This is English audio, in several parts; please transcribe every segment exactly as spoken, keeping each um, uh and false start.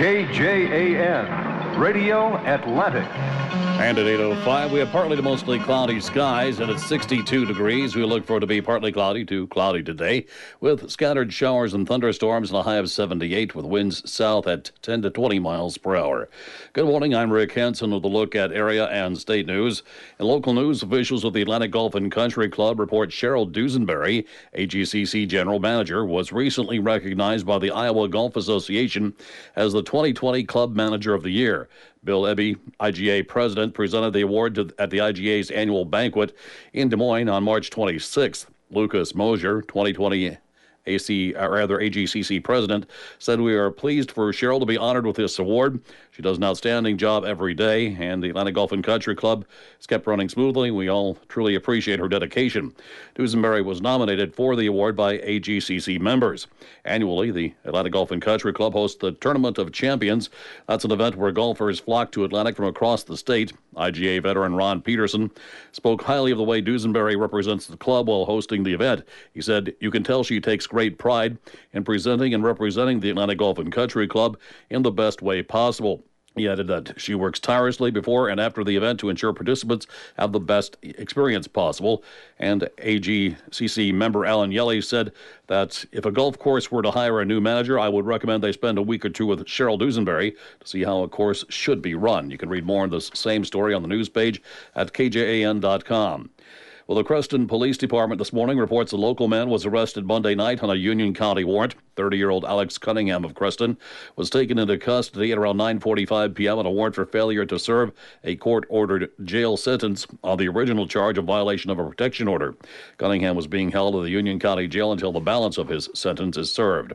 K J A N, Radio Atlantic. And at eight oh five, we have partly to mostly cloudy skies, and it's sixty-two degrees. We look for it to be partly cloudy to cloudy today, with scattered showers and thunderstorms and a high of seventy-eight, with winds south at ten to twenty miles per hour. Good morning, I'm Rick Hansen with a look at area and state news. In local news, officials of the Atlantic Golf and Country Club report Cheryl Dusenberry, A G C C General Manager, was recently recognized by the Iowa Golf Association as the twenty twenty Club Manager of the Year. Bill Eby, I G A president, presented the award to, at the I G A's annual banquet in Des Moines on March twenty-sixth. Lucas Mosier, twenty twenty A C, or rather A G C C president, said, "We are pleased for Cheryl to be honored with this award. She does an outstanding job every day, and the Atlantic Golf and Country Club has kept running smoothly. We all truly appreciate her dedication." Dusenberry was nominated for the award by A G C C members. Annually, the Atlantic Golf and Country Club hosts the Tournament of Champions. That's an event where golfers flock to Atlantic from across the state. I G A veteran Ron Peterson spoke highly of the way Dusenberry represents the club while hosting the event. He said, "You can tell she takes great pride in presenting and representing the Atlantic Golf and Country Club in the best way possible." He added that she works tirelessly before and after the event to ensure participants have the best experience possible. And A G C C member Alan Yelly said that if a golf course were to hire a new manager, I would recommend they spend a week or two with Cheryl Dusenberry to see how a course should be run. You can read more on this same story on the news page at K J A N dot com. Well, the Creston Police Department this morning reports a local man was arrested Monday night on a Union County warrant. thirty-year-old Alex Cunningham of Creston was taken into custody at around nine forty-five p.m. on a warrant for failure to serve a court-ordered jail sentence on the original charge of violation of a protection order. Cunningham was being held in the Union County Jail until the balance of his sentence is served.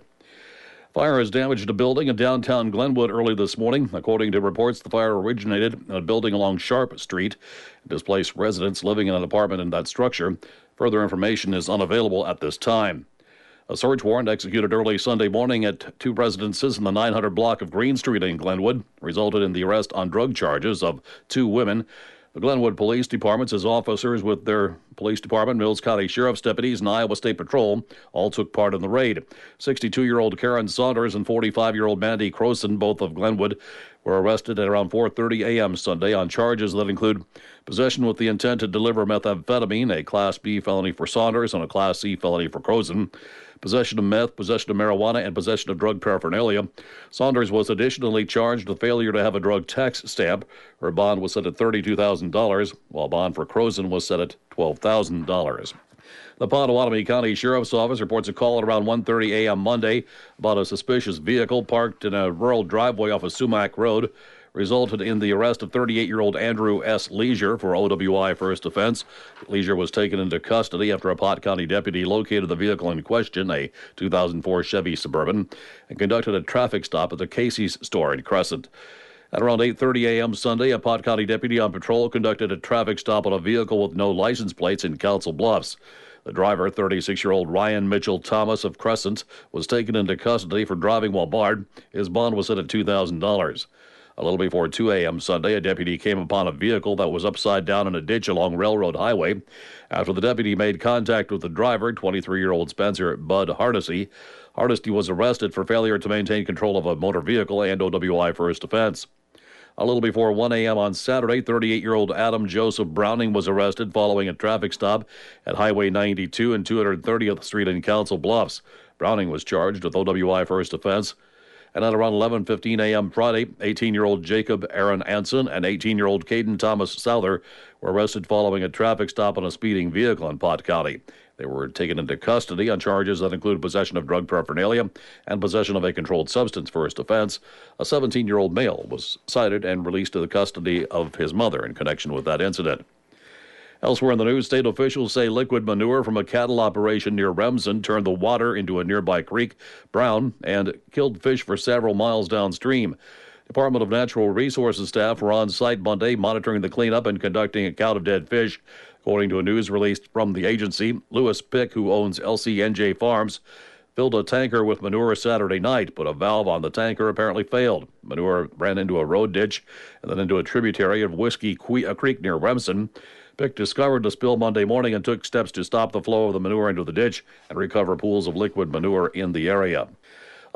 Fire has damaged a building in downtown Glenwood early this morning. According to reports, the fire originated in a building along Sharp Street and displaced residents living in an apartment in that structure. Further information is unavailable at this time. A search warrant executed early Sunday morning at two residences in the nine hundred block of Green Street in Glenwood resulted in the arrest on drug charges of two women. The Glenwood Police Department says officers with their police department, Mills County Sheriff's deputies, and Iowa State Patrol all took part in the raid. sixty-two-year-old Karen Saunders and forty-five-year-old Mandy Croson, both of Glenwood, were arrested at around four thirty a.m. Sunday on charges that include possession with the intent to deliver methamphetamine, a Class B felony for Saunders and a Class C felony for Croson, possession of meth, possession of marijuana, and possession of drug paraphernalia. Saunders was additionally charged with failure to have a drug tax stamp. Her bond was set at thirty-two thousand dollars, while bond for Croson was set at twelve thousand dollars. The Pottawatomie County Sheriff's Office reports a call at around one thirty a.m. Monday about a suspicious vehicle parked in a rural driveway off of Sumac Road. Resulted in the arrest of thirty-eight-year-old Andrew S. Leisure for O W I first offense. Leisure was taken into custody after a Pot County deputy located the vehicle in question, a two thousand four Chevy Suburban, and conducted a traffic stop at the Casey's store in Crescent. At around eight thirty a.m. Sunday, a Pot County deputy on patrol conducted a traffic stop on a vehicle with no license plates in Council Bluffs. The driver, thirty-six-year-old Ryan Mitchell Thomas of Crescent, was taken into custody for driving while barred. His bond was set at two thousand dollars. A little before two a.m. Sunday, a deputy came upon a vehicle that was upside down in a ditch along Railroad Highway. After the deputy made contact with the driver, twenty-three-year-old Spencer Bud Hardesty, Hardesty was arrested for failure to maintain control of a motor vehicle and O W I first offense. A little before one a.m. on Saturday, thirty-eight-year-old Adam Joseph Browning was arrested following a traffic stop at Highway ninety-two and two hundred thirtieth Street in Council Bluffs. Browning was charged with O W I first offense. And at around eleven fifteen a.m. Friday, eighteen-year-old Jacob Aaron Anson and eighteen-year-old Caden Thomas Souther were arrested following a traffic stop on a speeding vehicle in Pot County. They were taken into custody on charges that include possession of drug paraphernalia and possession of a controlled substance first offense. A seventeen-year-old male was cited and released to the custody of his mother in connection with that incident. Elsewhere in the news, state officials say liquid manure from a cattle operation near Remsen turned the water into a nearby creek brown and killed fish for several miles downstream. Department of Natural Resources staff were on site Monday monitoring the cleanup and conducting a count of dead fish. According to a news release from the agency, Lewis Pick, who owns L C N J Farms, filled a tanker with manure Saturday night, but a valve on the tanker apparently failed. Manure ran into a road ditch and then into a tributary of Whiskey Creek near Remsen. Pick discovered the spill Monday morning and took steps to stop the flow of the manure into the ditch and recover pools of liquid manure in the area.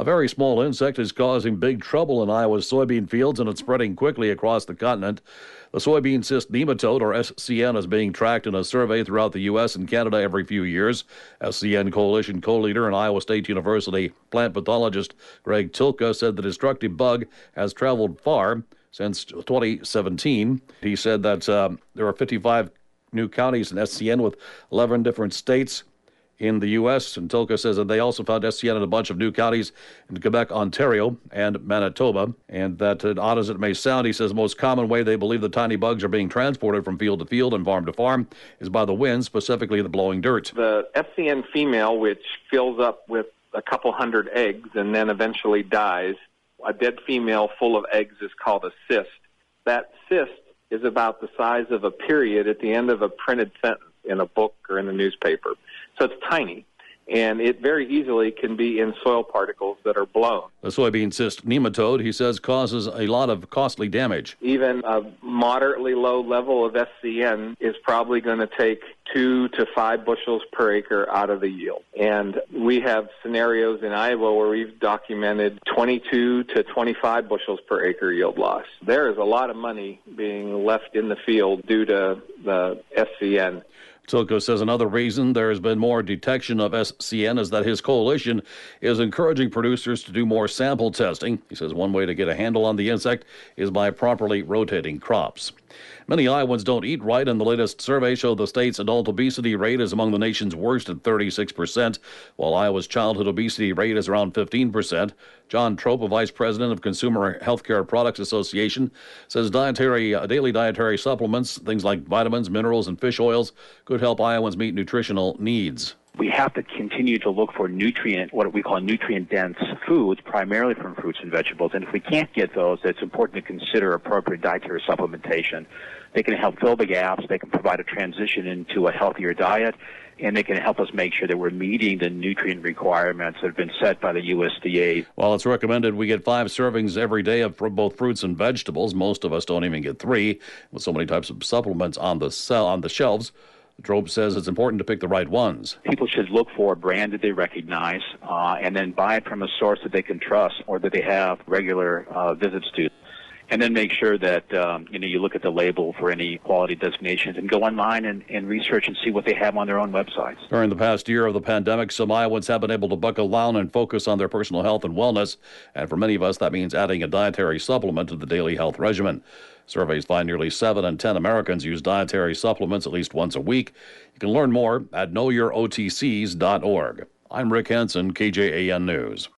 A very small insect is causing big trouble in Iowa's soybean fields, and it's spreading quickly across the continent. The soybean cyst nematode, or S C N, is being tracked in a survey throughout the U S and Canada every few years. S C N Coalition co-leader and Iowa State University plant pathologist Greg Tilka said the destructive bug has traveled far since twenty seventeen. He said that uh, there are fifty-five new counties in S C N with eleven different states in the U S, and Tilka says that they also found S C N in a bunch of new counties in Quebec, Ontario, and Manitoba. And that, uh, odd as it may sound, he says the most common way they believe the tiny bugs are being transported from field to field and farm to farm is by the wind, specifically the blowing dirt. The S C N female, which fills up with a couple hundred eggs and then eventually dies, a dead female full of eggs is called a cyst. That cyst is about the size of a period at the end of a printed sentence in a book or in the newspaper. So it's tiny, and it very easily can be in soil particles that are blown. The soybean cyst nematode, he says, causes a lot of costly damage. Even a moderately low level of S C N is probably going to take two to five bushels per acre out of the yield. And we have scenarios in Iowa where we've documented twenty-two to twenty-five bushels per acre yield loss. There is a lot of money being left in the field due to the S C N. Tilko says another reason there has been more detection of S C N is that his coalition is encouraging producers to do more sample testing. He says one way to get a handle on the insect is by properly rotating crops. Many Iowans don't eat right, and the latest survey showed the state's adult obesity rate is among the nation's worst at thirty-six percent, while Iowa's childhood obesity rate is around fifteen percent. John Trope, a vice president of Consumer Healthcare Products Association, says dietary, uh, daily dietary supplements, things like vitamins, minerals, and fish oils, could help Iowans meet nutritional needs. We have to continue to look for nutrient, what we call nutrient-dense foods, primarily from fruits and vegetables. And if we can't get those, it's important to consider appropriate dietary supplementation. They can help fill the gaps. They can provide a transition into a healthier diet, and they can help us make sure that we're meeting the nutrient requirements that have been set by the U S D A. While it's recommended we get five servings every day of both fruits and vegetables, most of us don't even get three, with so many types of supplements on the sell on the shelves. Trope says it's important to pick the right ones. People should look for a brand that they recognize uh, and then buy it from a source that they can trust or that they have regular uh, visits to. And then make sure that um, you know you look at the label for any quality designations and go online and, and research and see what they have on their own websites. During the past year of the pandemic, some Iowans have been able to buckle down and focus on their personal health and wellness. And for many of us, that means adding a dietary supplement to the daily health regimen. Surveys find nearly seven in ten Americans use dietary supplements at least once a week. You can learn more at know your O T Cs dot org. I'm Rick Henson, K J A N News.